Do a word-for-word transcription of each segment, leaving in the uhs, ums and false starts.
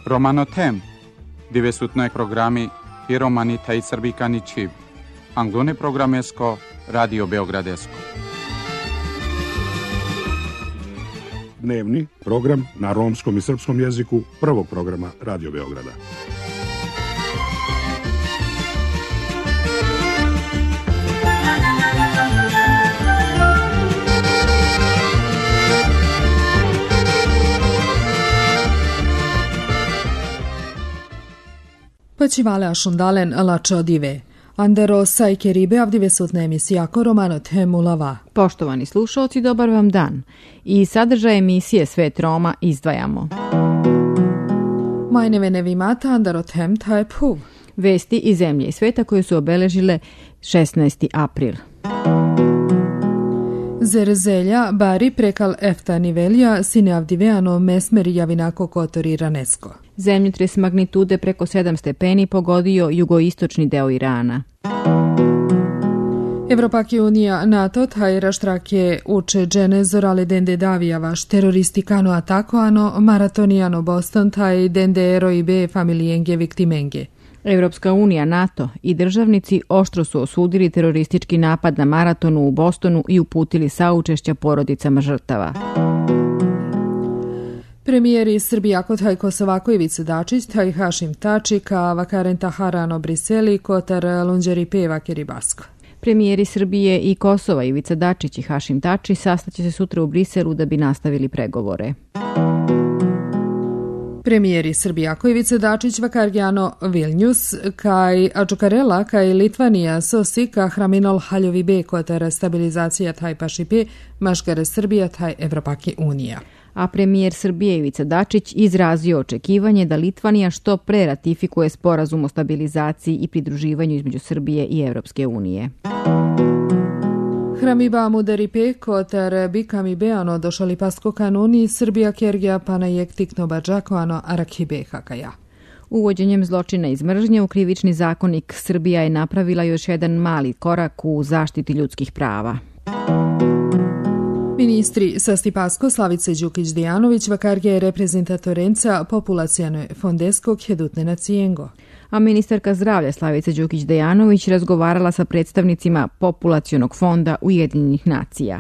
Romano-tem, divesutnoj programi i romani taj srbikani čiv. Anglone programesko, Radio Beogradesko. Dnevni program na romskom i srpskom jeziku prvog programa Radio Beograda. Počivale ašundalen lačo dive. Andero sajke ribe avdive sutna emisija Romano temu lava. Poštovani slušalci, dobar vam dan. I sadržaj emisije Svet Roma izdvajamo. Majneve nevimata Andero tem taj puv. Vesti iz zemlje i sveta koje su obeležile šesnaesti april. Zerzelja bari prekal efta nivelja sine avdiveano mesmer javinako kotori ranesko. Zemljotres magnitude preko sedam stepeni pogodio jugoistočni deo Irana. Evropaki unija NATO taj raštrake uče džene zorale dende davijavaš teroristikano atakoano maratonijano Boston taj dende eroi be familijenge viktimenge. Evropska unija, NATO i državnici oštro su osudili teroristički napad na maratonu u Bostonu i uputili saučešća porodicama žrtava. Premijeri Srbija Kotaj Kosovako Ivica Dačić, taj Hašim Tači, ka Vakarenta Harano Briseli, Kotar Lunđeri Peva Kiribasko. Premijeri Srbije i Kosova Ivica Dačić i Hašim Tači sastaće se sutra u Briselu da bi nastavili pregovore. Premijeri Srbija Ivica Dačić Vakargjano Vilnius, kaj Ačukarela, kaj Litvanija sosi ka Hraminol Haljovi be Kotar stabilizacija taj pašipe, maškare Srbija taj Evropaki unija. A premijer Srbije Ivica Dačić izrazio očekivanje da Litvanija što pre ratifikuje sporazum o stabilizaciji i pridruživanju između Srbije i Evropske unije. Hramiba Mudaripe, Kotar Bikami Beano došali pasko kanuni, Srbija Kergija Panajek Tiknoba Džakoano Arakibe Hakaja. Uvođenjem zločina iz mržnje u krivični zakonik Srbija je napravila još jedan mali korak u zaštiti ljudskih prava. Ministri Sasti Pasko, Slavice Đukić-Dijanović, Vakargija je reprezentatorenca populacijanoj fondeskog hedutne nacijengo. A ministarka zdravlja Slavica Đukić-Dejanović razgovarala sa predstavnicima populacionog fonda Ujedinjenih nacija.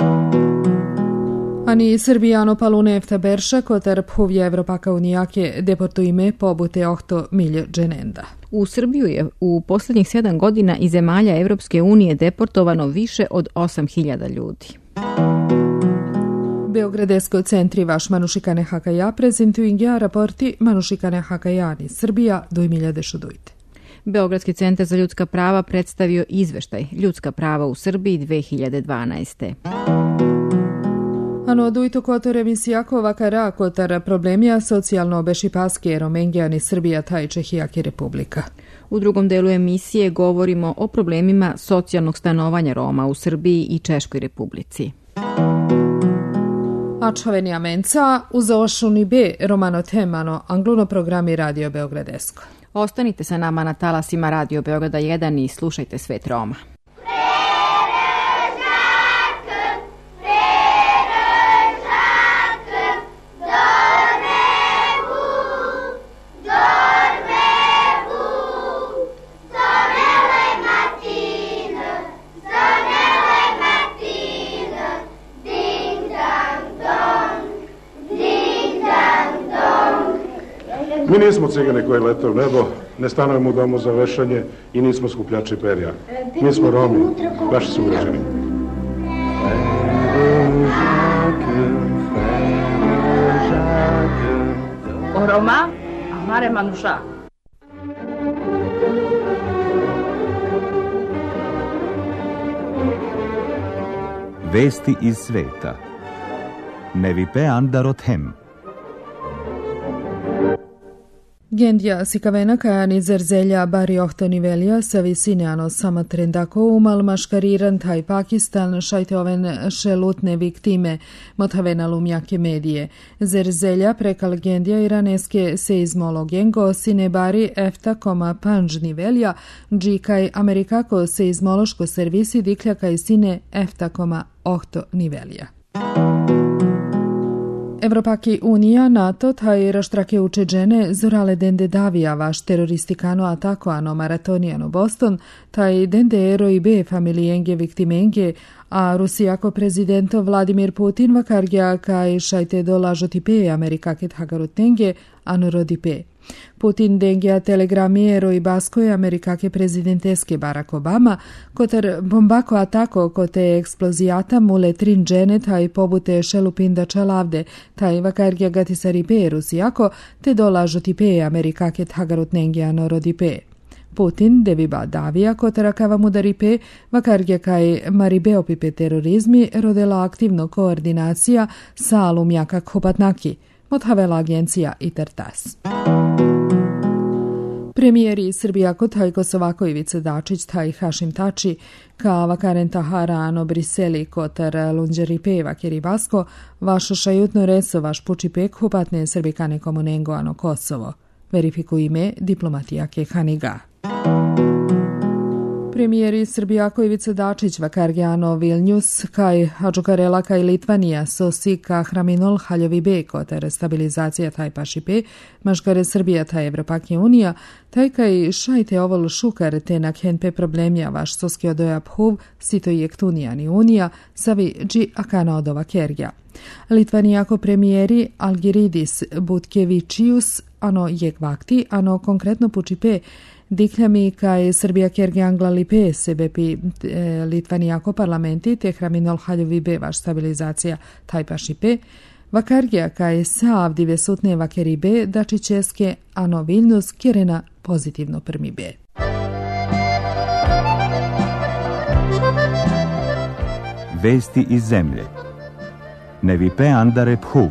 Ani Srbijano palune efta berša kotar phovja Evropaka unijake deportuime pobute ohto milje dženenda. U Srbiju je u posljednjih sedam godina iz zemalja Evropske unije deportovano više od osam hiljada ljudi. Beogradesko centri vaš Manušikane Hakaja prezentuju ingja raporti Manušikane Hakajani Srbija do milijade šudujte. Beogradski centar za ljudska prava predstavio izveštaj Ljudska prava u Srbiji dve hiljade dvanaeste. Ano dujto kotor emisijako vakara kotar problemija socijalno obešipaske romengijani Srbija taj Čehijaki Republika. U drugom delu emisije govorimo o problemima socijalnog stanovanja Roma u Srbiji i Češkoj Republici. Ačhavenija menca uz ošuni be Romano temano angluno programi Radio Beogradesko. Ostanite sa nama na talasima Radio Beograda jedan i slušajte Svet Roma. Mi nismo cigane koji lete u nebo, ne stanujemo u domu za vešanje i nismo skupljači perja. Mi smo Romi, vaši sugrađani. O Roma, amare manuša. Vesti iz sveta. Nevipe Andarothem. Gendja sikavena kajani zerzelja bari ohto nivelja sa visine ano sama trendako umal maškariran taj Pakistan šajtoven šelutne viktime mothavena lumjake medije. Zerzelja prekal gendja iraneske seizmologengo sine bari efta koma panž nivelja džikaj amerikako seizmološko servisi dikljaka i sine efta koma ohto nivelja. Evropaki Unija, NATO, taj raštrake učeđene zorale dende davija vaš teroristikano atakoano maratoniano Boston, taj dende eroi be familijenge viktimenge, a Rusijako prezidento Vladimir Putin vakargja kaj šajte dolažoti pe Amerikaket hagarutenge, ano rodi pe. Putin dengja telegramiero i baskoje Amerikake prezidenteske Barack Obama, kotar bombako atako kote eksplozijata mule trin džene taj pobute šelupinda čalavde, taj vakargja gatisari pe Rusijako, te dolažoti pe Amerikake hagarutnengja ano rodi pe. Putin deviba davija kotara kava mudari pe vakargja kaj maribe opipe terorizmi rodela aktivno koordinacija sa alumjaka Khopatnaki, modhavela agencija Intertas. Premijeri Srbijako taj Kosovako Ivica Dačić taj Hašim Tači ka vakaren Tahara ano Briseli kotar lunđeri pe vakeri Basko vašo šajutno reso vaš puči pe Khopatne Srbikane komunengo ano Kosovo. Verifiku ime diplomatijake Haniga. Premijeri Srbijako Ivica Dačić vakargjano Vilnius kaj Hadžukarela kaj Litvanija sosi ka hraminol haljovi be kotar stabilizacija taj paši pe maškare Srbija taj Evropake Unija taj kaj šajte ovol šukar te na kenpe problemja vaš soski odoja phuv sito jektunijani Unija savi dži akana odova kergja. Litvanijako premijeri Algiridis Butkevičius ano jekvakti ano konkretno puči pe Dikljami kaj Srbija kerge angla lipe sebe pi e, Litvanijako parlamenti te hraminol haljovi be vaš stabilizacija taj paši pe, vakargja kaj saavdive sutne vakeri be dačićeske ano Vilnius kjerena pozitivno prmi be. Vesti iz zemlje. Nevi pe andare phuv.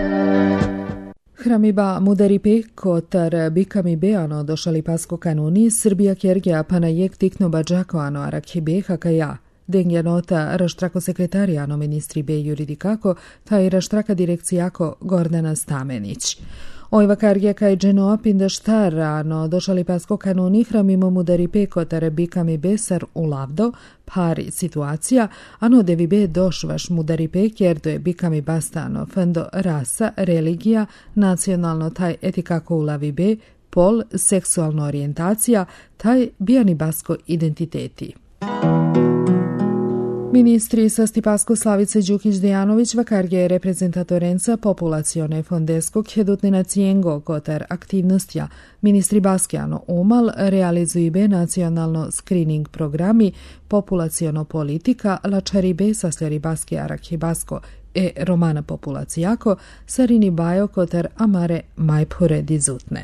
Hramiba mudari pe kotar bikami be ano došali pasko kanuni Srbija kergja pana jek tikno bađako ano arakhi be hakaja. Dengja nota raštrako sekretari ano ministri be juridikako taj raštraka direkcijako Gordana Stamenić. Oj vakargja kaj dženo apinda štar ano došali pasko kanuni hramimo mudari pe kotar bikami be sar ulavdo pari situacija ano devi be doš vaš mudari pe kjerdo je bikami bastano fendo rasa, religija, nacionalno taj etikako ulavi be, pol, seksualno orijentacija, taj bijani basko identiteti. Ministri sa Stipasko Slavice Đukić-Dejanović vakargja je reprezentatorenca populacione fondeskog hedutne nacijengo kotar aktivnostja. Ministri Baskijano umal realizuju be nacionalno screening programi, populaciono politika, lačari be sasljari Baskija Arakhi Basko e romana populacijako, sarini bajo kotar amare majpure dizutne.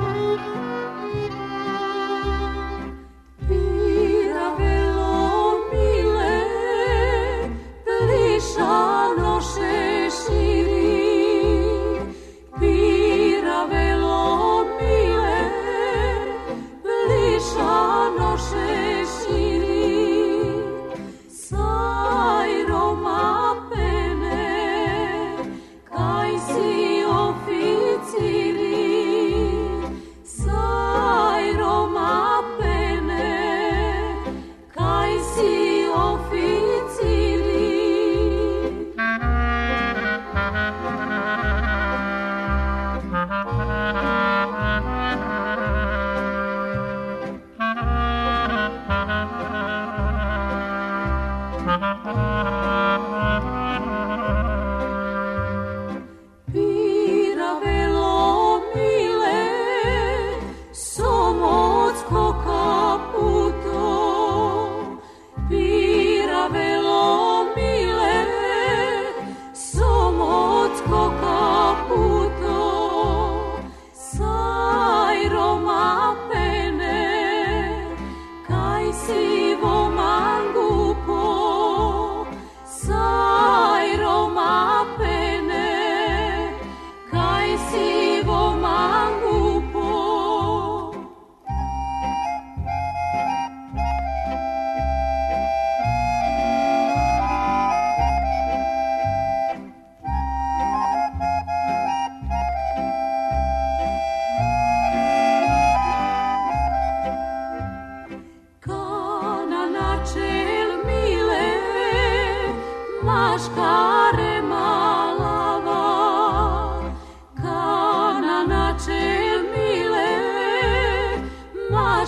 Vira velon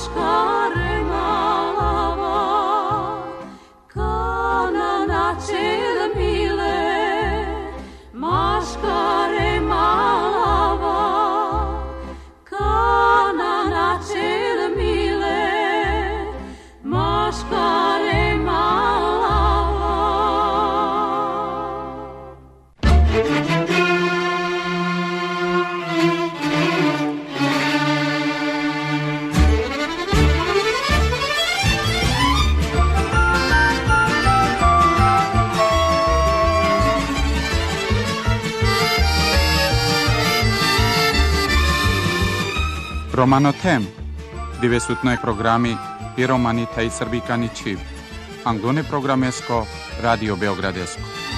Romano Tem, dove su noi programmi i romani taj srbikani čiv. Angone programesko, Radio Beogradesko.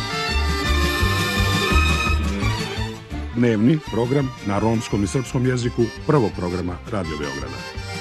Dnevni program na romskom i srpskom jeziku prvog programa Radio Beograda.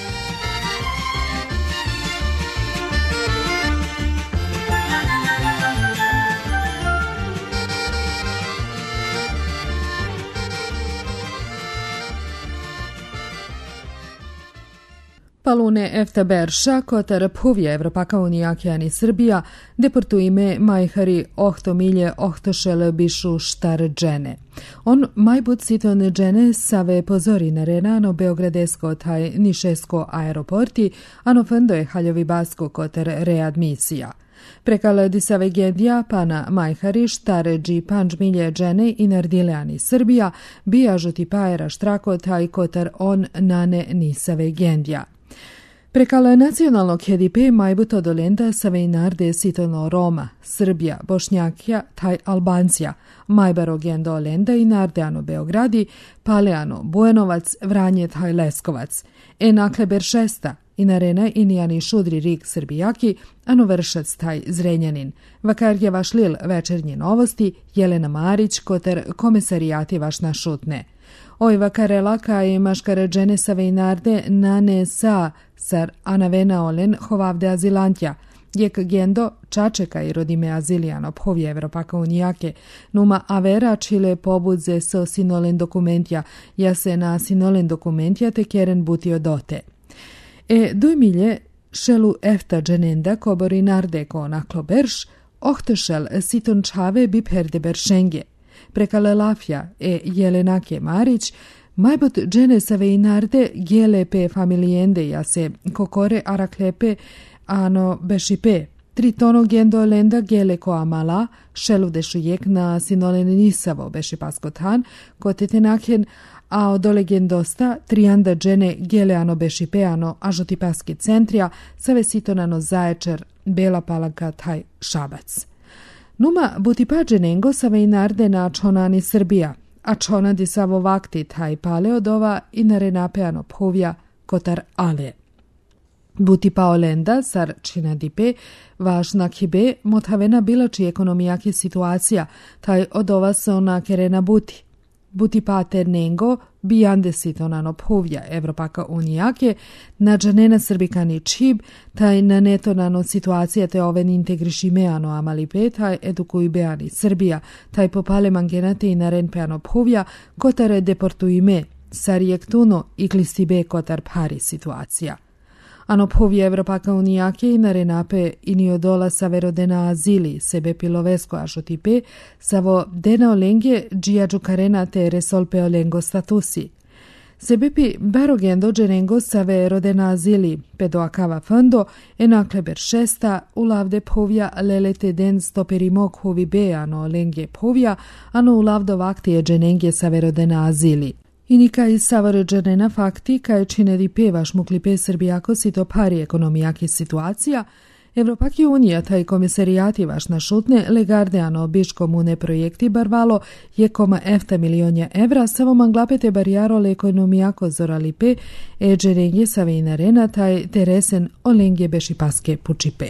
Palune efta berša, kotar puvje Evropaka unijakjani Srbija, deportujme majhari ohto milje ohtošele bišu štar džene. On majbut siton džene save pozori na renano Beogradesko taj nišesko aeroporti, ano fendo je haljovi basko kotar readmisija. Prekal disave gendija pana majhari štare dži panč milje džene i nardileani Srbija, bija žuti paera štrako taj kotar on nane nisave gendija. Prekala nacionalnog H D P majbuto dolenda save narde sitono Roma, Srbija, Bošnjakija, taj Albancija, majbaro gendo lenda i nardeano Beogradi, Paleano, Bujanovac, Vranje, taj Leskovac, e nakle Beršesta, i narena inijani šudri rik Srbijaki, ano vršac taj Zrenjanin, vakarje vaš lil večernje novosti, Jelena Marić, koter komisarijati vaš na šutne. Oj vakarela kaj maškare džene save narde nane sa sar anavena olen hovavde azilantja, jek gendo čačeka i rodime azilijan obhovje Evropaka unijake, numa avera čile pobudze so sinolen dokumentja, ja se na sinolen dokumentja te keren butio dote. E dujmilje šelu efta dženenda kobori narde ko naklo berš, ohtešel siton čave bi perde beršenge. Prekale Lafja e Jelenake Marić, majbot džene save i narde gelepe familijende ja se kokore araklepe ano bešipe. Tritono gendo lenda gele ko amala, šelu dešujek na sinolen nisavo bešipaskotan, kotetenaken a odole gendosta trianda džene gele ano bešipe ano ažotipaski centrija, save sitonano zaječer, Bela Palanka taj Šabac. Numa butipa dženengo save i narde na čonani Srbija, a čona di savo vakti taj paleodova i na renapeano phovja kotar ale. Butipa olenda sar čina dipe, važna kibe, motavena bilači ekonomijaki situacija, taj odova se ona kerena buti. Butipa ternengo, bijande sitonano phovja Evropaka unijake, na džanena srbikani čib, taj na netonano situacija te oven integrišimeano amalipe, taj edukuj beani Srbija, taj popale mangenate i naren peano phovja, kotare deportuime, sar jektuno i klistibe kotar pari situacija. Ano phovje Evropaka unijake i narenape i niodola saverodena azili sebe pilovesko ažotipe, savo dena olenge džija džukarena te resolpe olengo statusi. Sebepi barogendo dženengo save rodena azili pedoakava fondo enakle beršesta ulavde phovja lelete den stoperimok hovi be ano olenge phovja ano ulavdo vaktije dženenge save rodena azili. Inika i savare džanena fakti kaj čine di pevaš muklipe Srbijako si to pari ekonomijaki situacija, Evropaki unija taj komisarijati vaš na šutne legardeano biš komune projekti barvalo je koma efta milionja evra samo manglapete barijaro le ekonomijako zoralipe e dženenge save inarena taj teresen olenge bešipaske pučipe.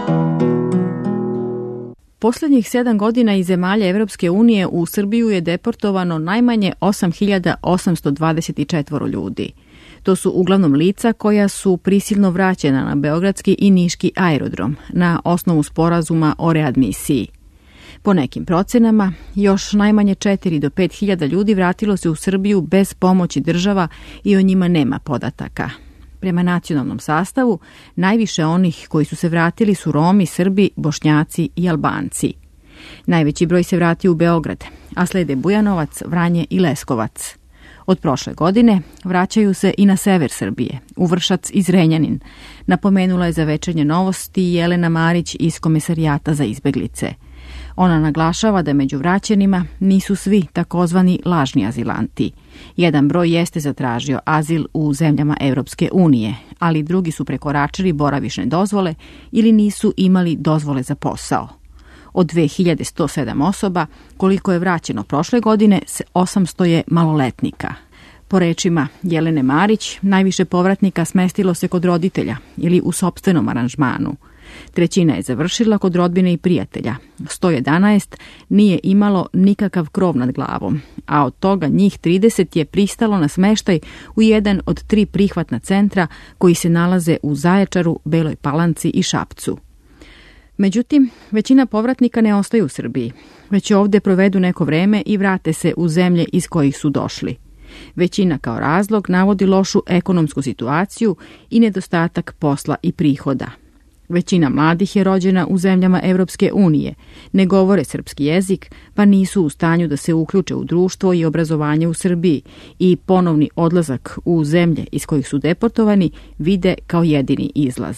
Posljednjih sedam godina iz zemalja Evropske unije u Srbiju je deportovano najmanje osam hiljada osamsto dvadeset četiri ljudi. To su uglavnom lica koja su prisilno vraćena na beogradski i niški aerodrom na osnovu sporazuma o readmisiji. Po nekim procenama, još najmanje četiri do pet hiljada ljudi vratilo se u Srbiju bez pomoći država i o njima nema podataka. Prema nacionalnom sastavu, najviše onih koji su se vratili su Romi, Srbi, Bošnjaci i Albanci. Najveći broj se vratio u Beograd, a slede Bujanovac, Vranje i Leskovac. Od prošle godine vraćaju se i na sever Srbije, u Vršac i Zrenjanin, napomenula je za Večernje novosti Jelena Marić iz Komesarijata za izbeglice. Ona naglašava da među vraćenima nisu svi takozvani lažni azilanti. Jedan broj jeste zatražio azil u zemljama Evropske unije, ali drugi su prekoračili boravišne dozvole ili nisu imali dozvole za posao. Od dve hiljade sto sedam osoba, koliko je vraćeno prošle godine, osamsto je maloletnika. Po rečima Jelene Marić, najviše povratnika smestilo se kod roditelja ili u sopstvenom aranžmanu. Trećina je završila kod rodbine i prijatelja. sto jedanaest nije imalo nikakav krov nad glavom, a od toga njih trideset je pristalo na smeštaj u jedan od tri prihvatna centra koji se nalaze u Zaječaru, Beloj Palanci i Šapcu. Međutim, većina povratnika ne ostaju u Srbiji, već ovdje provedu neko vreme i vrate se u zemlje iz kojih su došli. Većina kao razlog navodi lošu ekonomsku situaciju i nedostatak posla i prihoda. Većina mladih je rođena u zemljama Evropske unije, ne govore srpski jezik, pa nisu u stanju da se uključe u društvo i obrazovanje u Srbiji i ponovni odlazak u zemlje iz kojih su deportovani vide kao jedini izlaz.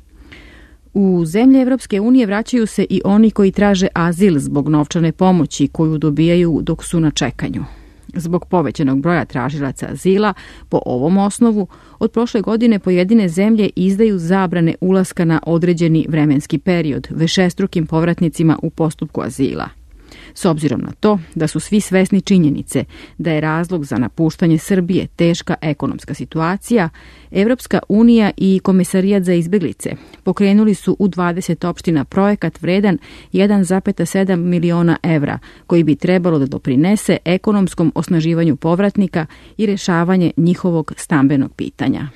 U zemlje Evropske unije vraćaju se i oni koji traže azil zbog novčane pomoći koju dobijaju dok su na čekanju. Zbog povećanog broja tražilaca azila, po ovom osnovu, od prošle godine pojedine zemlje izdaju zabrane ulaska na određeni vremenski period višestrukim povratnicima u postupku azila. S obzirom na to da su svi svesni činjenice da je razlog za napuštanje Srbije teška ekonomska situacija, Evropska unija i Komesarijat za izbeglice pokrenuli su u dvadeset opština projekat vredan jedan zarez sedam miliona evra, koji bi trebalo da doprinese ekonomskom osnaživanju povratnika i rešavanje njihovog stambenog pitanja.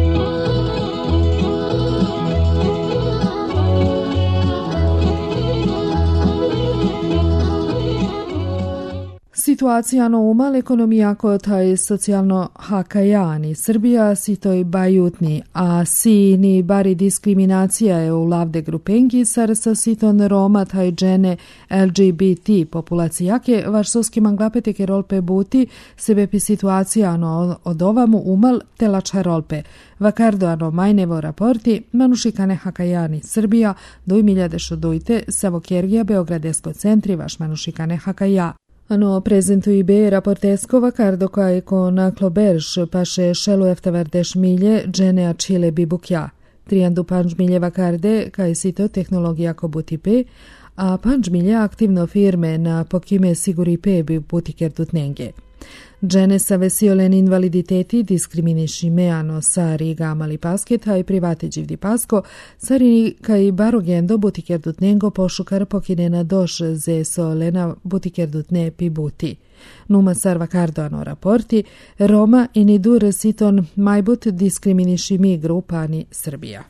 Situacija no umal ekonomija taj socijalno hakajani. Srbija si toj bajutni, a si ni bari diskriminacija je u lavde grupenki sar sa siton Roma taj džene L G B T populacijake varšovski manglapete ke rolpe buti sebe pi situacija no od ovamu umal telača rolpe. Vakardo ano majnevo raporti manušikane hakajani Srbija do miljade šodujte Savokergija Beogradesko centri vaš manušikane hakaja. Ano prezentuji be raportesko vakardo kaj ko naklo berš paše šelu eftavardeš milje džene a čile bibukja. Trijandu panč milje vakarde kaj sito tehnologija ko buti pe, a panč milje aktivno firme na pokime siguri pe bi buti kerdutnenge. Džene sa vesiolen invaliditeti diskriminiši meano sa riga mali pasket, a i private đivdi pasko, sari kaj barogendo butikerdutnengo pošukar pokinena doš ze solena butikerdutne pi buti. Numa sarva kardoano raporti, Roma i nidur siton majbut diskriminiši mi grupani Srbija.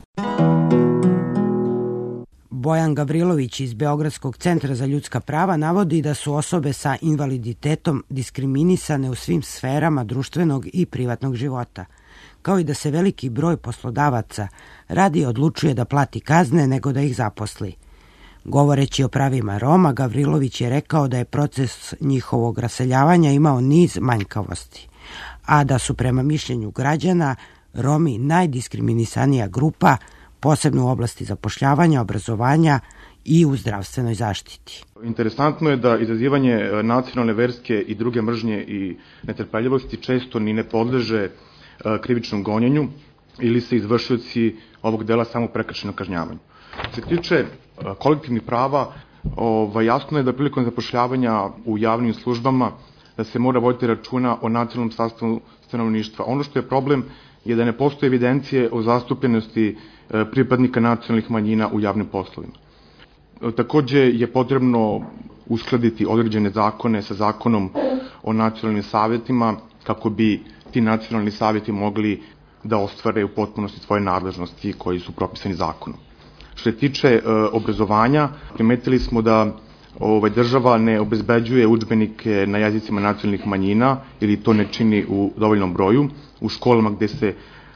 Bojan Gavrilović iz Beogradskog centra za ljudska prava navodi da su osobe sa invaliditetom diskriminisane u svim sferama društvenog i privatnog života, kao i da se veliki broj poslodavaca radije odlučuje da plati kazne nego da ih zaposli. Govoreći o pravima Roma, Gavrilović je rekao da je proces njihovog raseljavanja imao niz manjkavosti, a da su prema mišljenju građana Romi najdiskriminisanija grupa, posebno u oblasti zapošljavanja, obrazovanja i u zdravstvenoj zaštiti. Interesantno je da izazivanje nacionalne, verske i druge mržnje i netrpeljivosti često ni ne podleže krivičnom gonjenju ili se izvršioci ovog dela samo prekršeno kažnjavanju. Što se tiče kolektivnih prava, ovaj, jasno je da prilikom zapošljavanja u javnim službama da se mora voditi računa o nacionalnom sastavu stanovništva. Ono što je problem je da ne postoje evidencije o zastupljenosti pripadnika nacionalnih manjina u javnim poslovima. Takođe je potrebno uskladiti određene zakone sa zakonom o nacionalnim savjetima kako bi ti nacionalni savjeti mogli da ostvare u potpunosti svoje nadležnosti koji su propisani zakonom. Što se tiče e, obrazovanja, primetili smo da ovaj, država ne obezbeđuje udžbenike na jezicima nacionalnih manjina ili to ne čini u dovoljnom broju. U školama gde se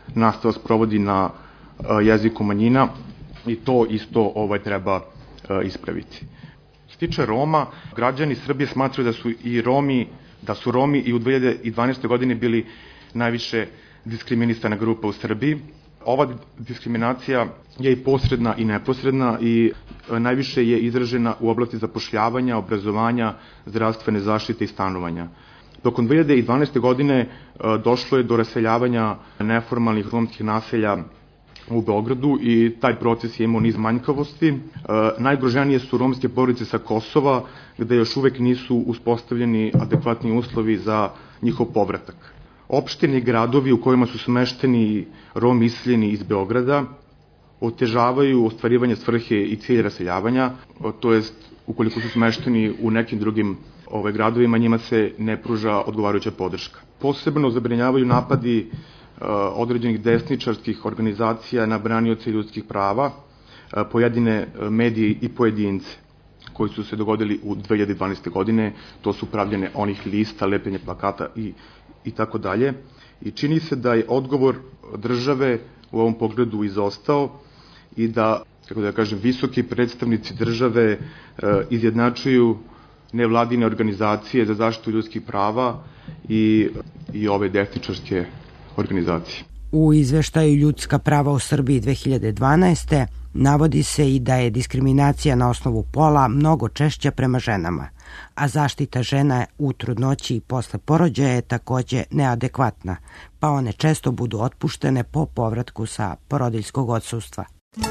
nastava sprovodi na jeziku manjina i to isto ovaj treba ispraviti. Što se tiče Roma, građani Srbije smatraju da su i Romi, da su Romi i u dve hiljade dvanaestoj godini bili najviše diskriminisana grupa u Srbiji. Ova diskriminacija je i posredna i neposredna i najviše je izražena u oblasti zapošljavanja, obrazovanja, zdravstvene zaštite i stanovanja. Tokom dve hiljade dvanaeste godine došlo je do raseljavanja neformalnih romskih naselja u Beogradu i taj proces je imao niz manjkavosti. E, najgroženije su romske porodice sa Kosova, gde još uvek nisu uspostavljeni adekvatni uslovi za njihov povratak. Opštine i gradovi u kojima su smešteni Romi iseljeni iz Beograda otežavaju ostvarivanje svrhe i cilj raseljavanja, to jest ukoliko su smešteni u nekim drugim ove, gradovima, njima se ne pruža odgovarajuća podrška. Posebno zabrinjavaju napadi određenih desničarskih organizacija na branioce ljudskih prava, pojedine medije i pojedince koji su se dogodili u dve hiljade dvanaeste godine, to su pravljene onih lista, lepljenje plakata i, i tako dalje. I čini se da je odgovor države u ovom pogledu izostao i da, kako da kažem, visoki predstavnici države e, izjednačuju nevladine organizacije za zaštitu ljudskih prava i, i ove desničarske organizacije. U izveštaju Ljudska prava u Srbiji dve hiljade dvanaeste. navodi se i da je diskriminacija na osnovu pola mnogo češća prema ženama, a zaštita žena u trudnoći i posle porođaja je takođe neadekvatna, pa one često budu otpuštene po povratku sa porodiljskog odsustva.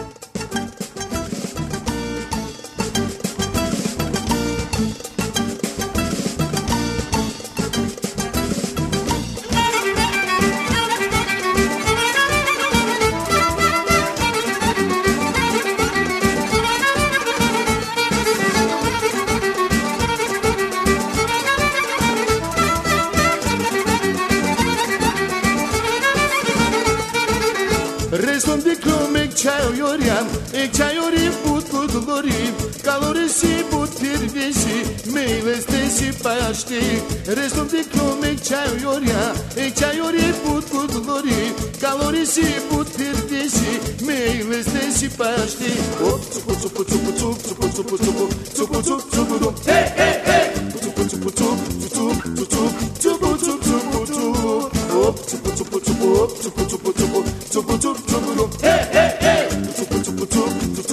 Ek çayori put kudlori kalorisi put tirdesi meyvestesi paşti restom diklom ek çayori ek çayori put kudlori kalorisi put tirdesi meyvestesi paşti hop çupu çupu çupu çupu çupu çupu çupu çupu çupu çupu hey hey hey çupu çupu çupu çupu çupu çupu çupu çupu çupu hop çupu çupu çupu hop çupu çupu çupu çupu çupu çupu hey hey hey çupu çupu çupu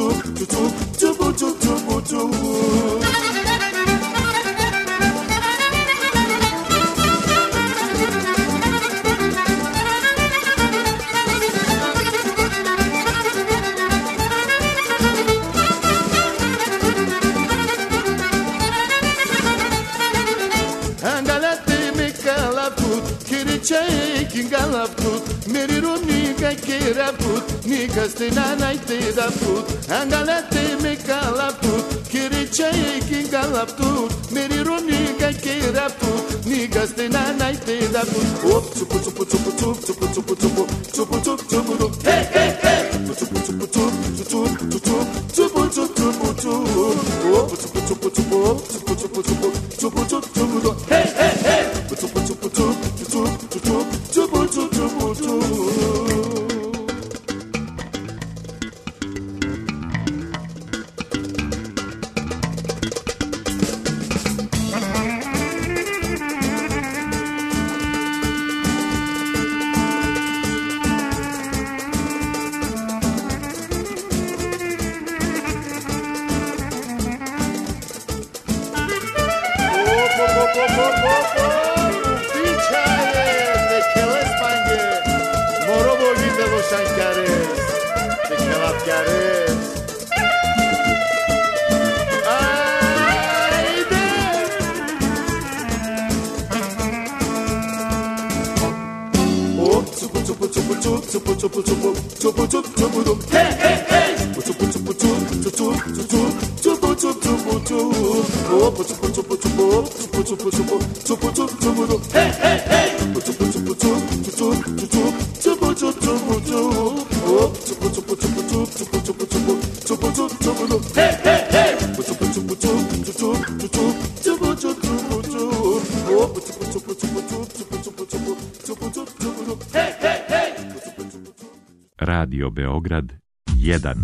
Kaste na naite da put angalate me kalaput kiriche king kalaput meri roni ka kiraput ni kaste na naite da put hop chupu chupu chupu chupu chupu chupu chupu chupu chupu chupu hey hey hey chupu chupu chupu chupu chupu chupu chupu chupu hop chupu chupu chupu chupu chupu chupu chupu chupu chupu hey hey hey chupu chupu chupu chupu chupu chupu chupu chupu Hey, hey, hey! Radio Beograd jedan.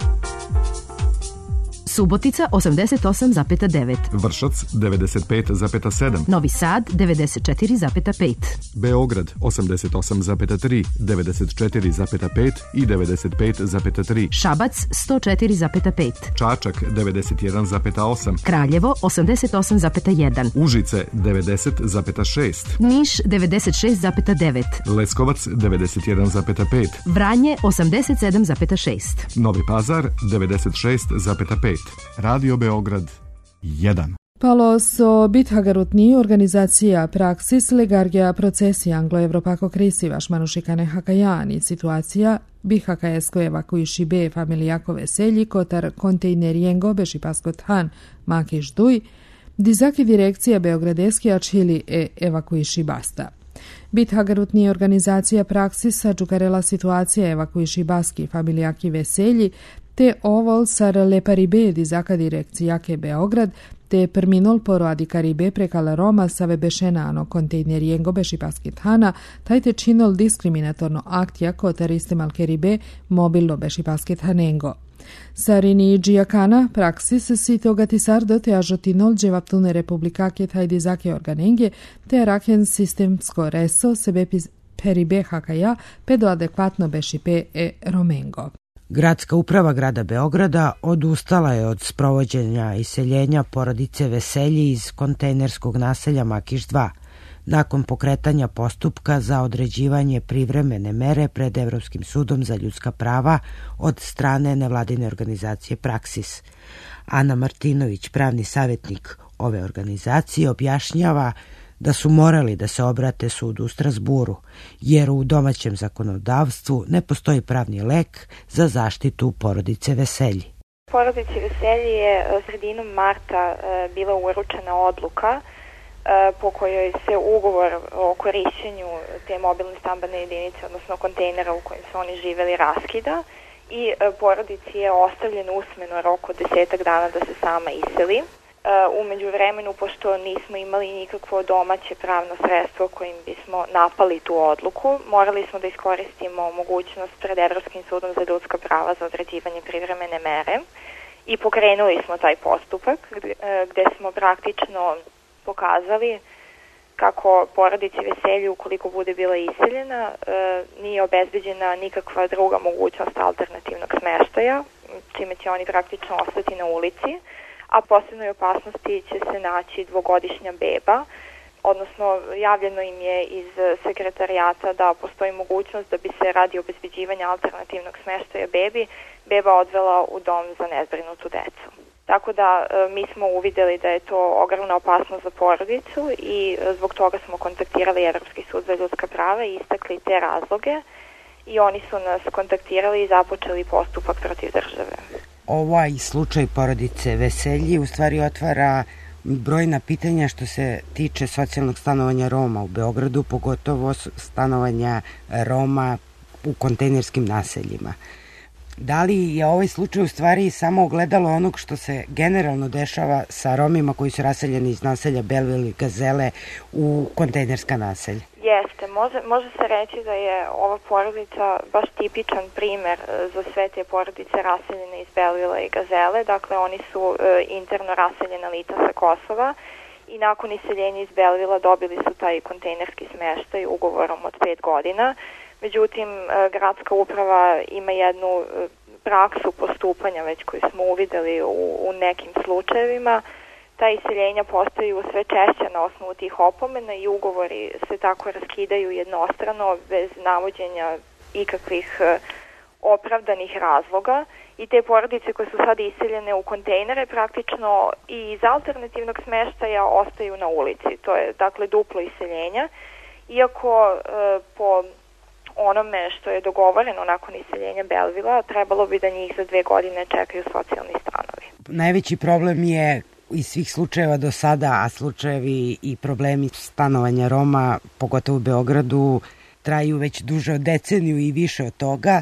Subotica osamdeset osam zarez devet. Vršac devedeset pet zarez sedam. Novi Sad devedeset četiri zarez pet. Beograd osamdeset osam zarez tri, devedeset četiri zarez pet i devedeset pet zarez tri. Šabac sto četiri zarez pet. Čačak devedeset jedan zarez osam. Kraljevo osamdeset osam zarez jedan. Užice devedeset zarez šest. Niš devedeset šest zarez devet. Leskovac devedeset jedan zarez pet. Vranje osamdeset sedam zarez šest. Novi Pazar devedeset šest zarez pet. Radio Beograd jedan. Palo so bithagarutni organizacija Praksis legargia procesi anglo-evropako krisivaš manušikane hakajani situacija bihakajesko evakuiši be familijako veselji kotar kontejnerijengo bešipaskot han makiš duj dizaki direkcija Beogradeski ačili e evakuiši basta. Bithagarutni organizacija Praksis sađukarela situacija evakuiši baski familijaki veselji te ovol sar le paribe dizaka direkcijake Beograd te perminol poroadi Karibe prekala Roma save bešenano kontejnerijengo bešipaskit hana tajte činol diskriminatorno aktija kotaristem Karibe mobilno bešipaskit hanengo. Sarini Giacana Praksis si togati sardo te ažotinol dževaptune republikake taj dizake organenge te raken sistemsko reso sebe peribe hakaja pedo adekvatno bešipe e romengo. Gradska uprava grada Beograda odustala je od sprovođenja iseljenja porodice Veselji iz kontejnerskog naselja Makiš dva, nakon pokretanja postupka za određivanje privremene mere pred Evropskim sudom za ljudska prava od strane nevladine organizacije Praksis. Ana Martinović, pravni savjetnik ove organizacije, objašnjava da su morali da se obrate sudu u Strasburu, jer u domaćem zakonodavstvu ne postoji pravni lek za zaštitu porodice Veselji. Porodici Veselji je sredinom marta bila uručena odluka po kojoj se ugovor o korišćenju te mobilne stambene jedinice, odnosno kontejnera u kojem su oni živeli, raskida i porodici je ostavljen usmeno rok od desetak dana da se sama iseli. Umeđu vremenu, pošto nismo imali nikakvo domaće pravno sredstvo kojim bismo napali tu odluku, morali smo da iskoristimo mogućnost pred Evropskim sudom za ljudska prava za određivanje privremene mere i pokrenuli smo taj postupak gde smo praktično pokazali kako porodici Veselji, ukoliko bude bila iseljena, nije obezbeđena nikakva druga mogućnost alternativnog smeštaja, čime će oni praktično ostati na ulici, a posebnoj opasnosti će se naći dvogodišnja beba, odnosno javljeno im je iz sekretarijata da postoji mogućnost da bi se radi obezbeđivanja alternativnog smeštaja bebi, beba odvela u dom za nezbrinutu decu. Tako da mi smo uvideli da je to ogromna opasnost za porodicu i zbog toga smo kontaktirali Evropski sud za ljudska prava i istakli te razloge i oni su nas kontaktirali i započeli postupak protiv države. Ovaj slučaj porodice Veselji u stvari otvara brojna pitanja što se tiče socijalnog stanovanja Roma u Beogradu, pogotovo stanovanja Roma u kontejnerskim naseljima. Da li je ovaj slučaj u stvari samo ogledalo onog što se generalno dešava sa Romima koji su raseljeni iz naselja Belville i Gazele u kontejnerska naselja? Jeste, može, može se reći da je ova porodica baš tipičan primer za sve te porodice raseljene iz Belville i Gazele. Dakle, oni su e, interno raseljena lica sa Kosova i nakon iseljenja iz Belvilla dobili su taj kontejnerski smeštaj ugovorom od pet godina. Međutim, gradska uprava ima jednu praksu postupanja već koju smo uvideli u, u nekim slučajevima. Ta iseljenja postaju sve češća na osnovu tih opomena i ugovori se tako raskidaju jednostrano bez navođenja ikakvih opravdanih razloga i te porodice koje su sad iseljene u kontejnere praktično i iz alternativnog smeštaja ostaju na ulici. To je dakle duplo iseljenja, iako e, po onome što je dogovoreno nakon iseljenja Belvilla, trebalo bi da njih za dve godine čekaju socijalni stanovi. Najveći problem je iz svih slučajeva do sada, a slučajevi i problemi stanovanja Roma, pogotovo u Beogradu, traju već duže od deceniju i više od toga,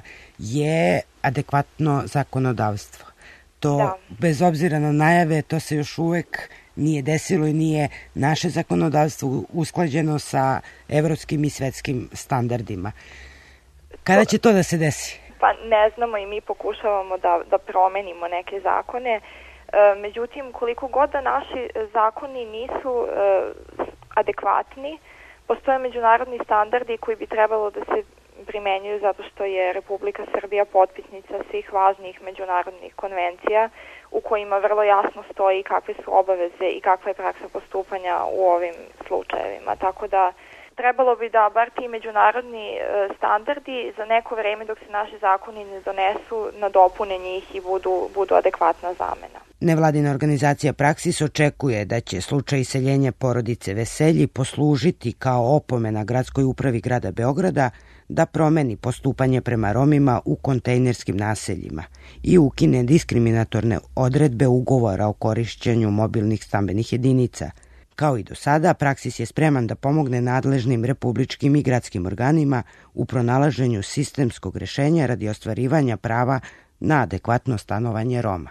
je adekvatno zakonodavstvo. To, da. Bez obzira na najave, to se još uvek nije desilo i nije naše zakonodavstvo usklađeno sa evropskim i svetskim standardima. Kada će to da se desi? pa ne znamo i mi pokušavamo da, da promenimo neke zakone. E, međutim, koliko god da naši zakoni nisu e, adekvatni, postoje međunarodni standardi koji bi trebalo da se primenjuju zato što je Republika Srbija potpisnica svih važnijih međunarodnih konvencija u kojima vrlo jasno stoji kakve su obaveze i kakva je praksa postupanja u ovim slučajevima. Tako da trebalo bi da bar ti međunarodni standardi za neko vreme dok se naši zakoni ne donesu, nadopune njih i budu, budu adekvatna zamena. Nevladina organizacija Praksis očekuje da će slučaj iseljenja porodice Veselji poslužiti kao opomena Gradskoj upravi grada Beograda da promeni postupanje prema Romima u kontejnerskim naseljima i ukine diskriminatorne odredbe ugovora o korišćenju mobilnih stambenih jedinica. Kao i do sada, Praksis je spreman da pomogne nadležnim republičkim i gradskim organima u pronalaženju sistemskog rešenja radi ostvarivanja prava na adekvatno stanovanje Roma.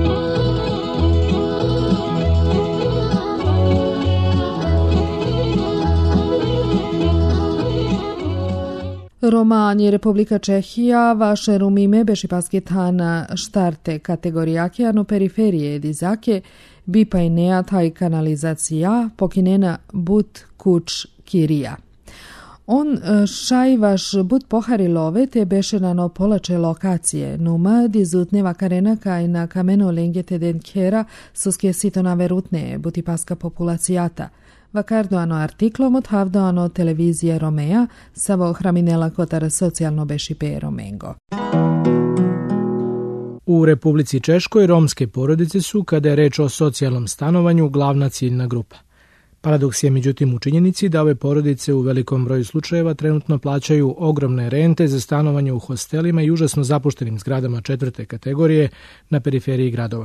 Romani Republika Čehija vaše rumime beši pasketana štarte kategorijake ano periferije dizake bipa i nea taj kanalizacija pokinena but kuć kirija. On šaj vaš but pohari love te beše na no polače lokacije numa dizutneva karenaka i na kameno lengete denkera suske sitona verutne buti paska populacijata. Vakardoano artiklom odhavdoano televizija Romea savo hraminela kotar socijalno bešipe Romengo. U Republici Češkoj romske porodice su, kada je reč o socijalnom stanovanju, glavna ciljna grupa. Paradoks je međutim u činjenici da ove porodice u velikom broju slučajeva trenutno plaćaju ogromne rente za stanovanje u hostelima i užasno zapuštenim zgradama četvrte kategorije na periferiji gradova.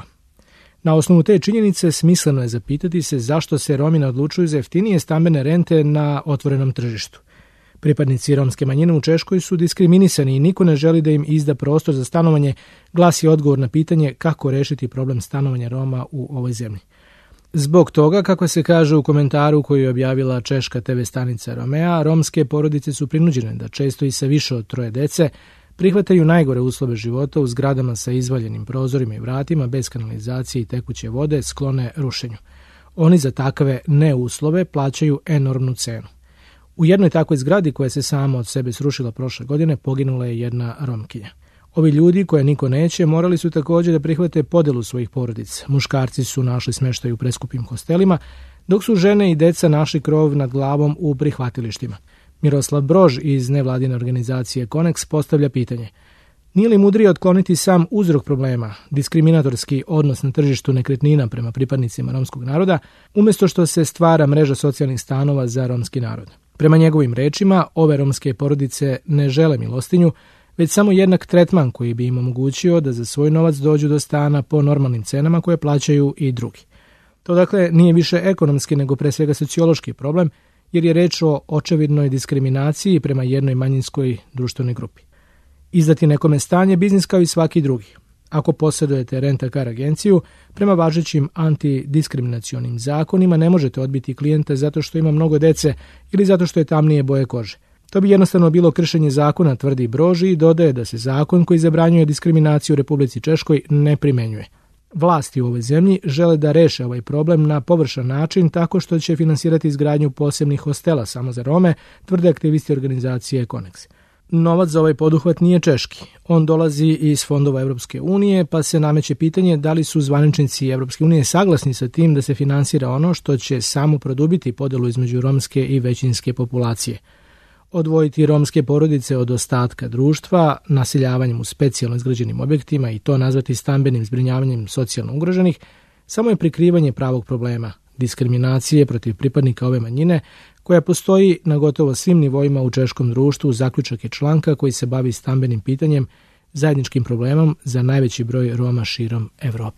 Na osnovu te činjenice smisleno je zapitati se zašto se Romi ne odlučuju za jeftinije stambene rente na otvorenom tržištu. Pripadnici romske manjine u Češkoj su diskriminisani i niko ne želi da im izda prostor za stanovanje, glasi odgovor na pitanje kako rešiti problem stanovanja Roma u ovoj zemlji. Zbog toga, kako se kaže u komentaru koji je objavila češka te ve stanica Romea, romske porodice su prinuđene da često i sa više od troje dece prihvataju najgore uslove života u zgradama sa izvaljenim prozorima i vratima, bez kanalizacije i tekuće vode, sklone rušenju. Oni za takve neuslove plaćaju enormnu cenu. U jednoj takvoj zgradi koja se sama od sebe srušila prošle godine poginula je jedna Romkinja. Ovi ljudi, koje niko neće, morali su također da prihvate podelu svojih porodica. Muškarci su našli smeštaj u preskupim hostelima, dok su žene i deca našli krov nad glavom u prihvatilištima. Miroslav Brož iz nevladine organizacije Koneks postavlja pitanje: nije li mudrije otkloniti sam uzrok problema, diskriminatorski odnos na tržištu nekretnina prema pripadnicima romskog naroda, umjesto što se stvara mreža socijalnih stanova za romski narod? Prema njegovim rečima, ove romske porodice ne žele milostinju, već samo jednak tretman koji bi im omogućio da za svoj novac dođu do stana po normalnim cenama koje plaćaju i drugi. To dakle nije više ekonomski nego pre svega sociološki problem, jer je reč o očevidnoj diskriminaciji prema jednoj manjinskoj društvenoj grupi. Izdati nekome stan je biznis kao i svaki drugi. Ako posjedujete rent-a-car agenciju, prema važećim antidiskriminacionim zakonima ne možete odbiti klijenta zato što ima mnogo dece ili zato što je tamnije boje kože. To bi jednostavno bilo kršenje zakona, tvrdi Broži, i dodaje da se zakon koji zabranjuje diskriminaciju u Republici Češkoj ne primenjuje. Vlasti u ovoj zemlji žele da reše ovaj problem na površan način tako što će finansirati izgradnju posebnih hostela samo za Rome, tvrde aktivisti organizacije Koneks. Novac za ovaj poduhvat nije češki. On dolazi iz fondova Evropske unije, pa se nameće pitanje da li su zvaničnici Evropske unije saglasni sa tim da se finansira ono što će samo produbiti podelu između romske i većinske populacije. Odvojiti romske porodice od ostatka društva naseljavanjem u specijalno izgrađenim objektima i to nazvati stambenim zbrinjavanjem socijalno ugroženih samo je prikrivanje pravog problema, diskriminacije protiv pripadnika ove manjine koja postoji na gotovo svim nivoima u češkom društvu. Zaključak je članka koji se bavi stambenim pitanjem, zajedničkim problemom za najveći broj Roma širom Evrope.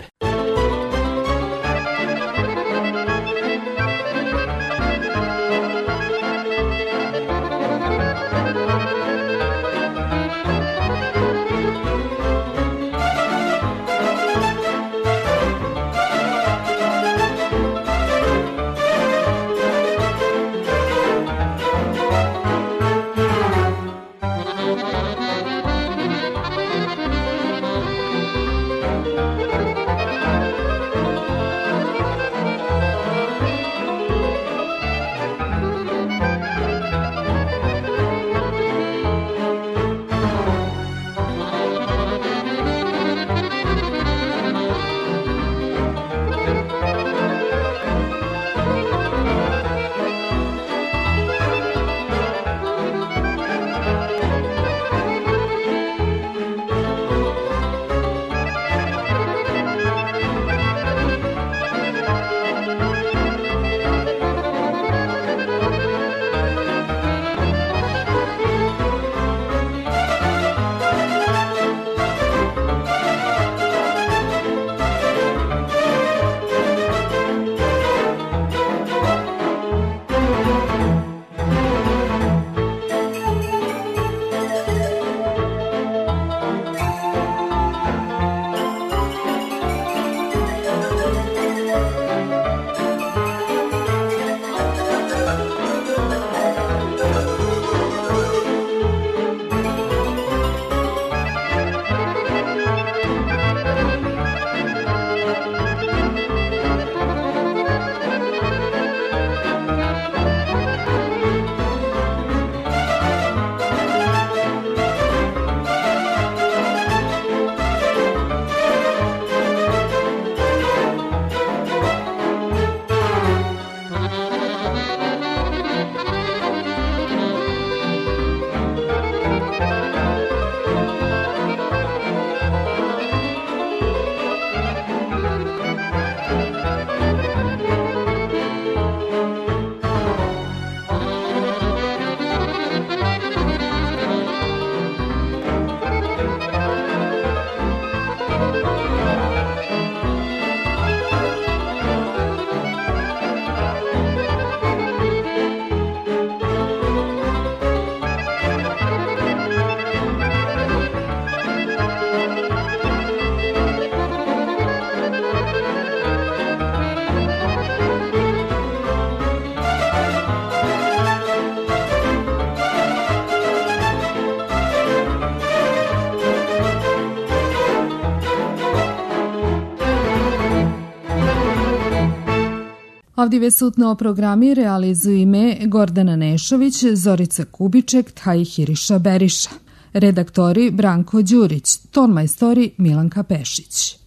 Avdive sutno programi realizuju ime Gordana Nešović, Zorica Kubiček, Tahiriša Beriša. Redaktori Branko Đurić, tonmajstori Milanka Pešić.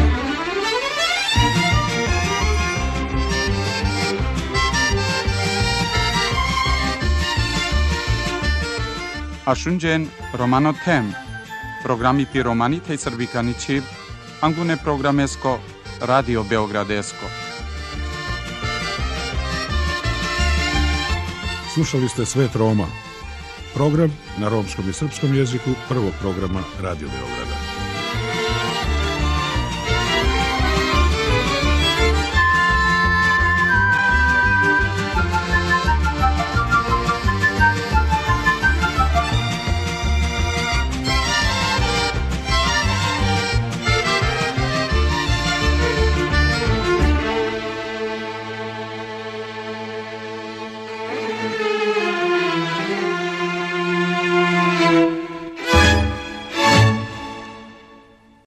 Ashunjen Romano Tem, programi piromani tej srbikani čiv, angune programesko, Radio Beogradesko. Slušali ste Svet Roma, program na romskom i srpskom jeziku prvog programa Radio Beograda.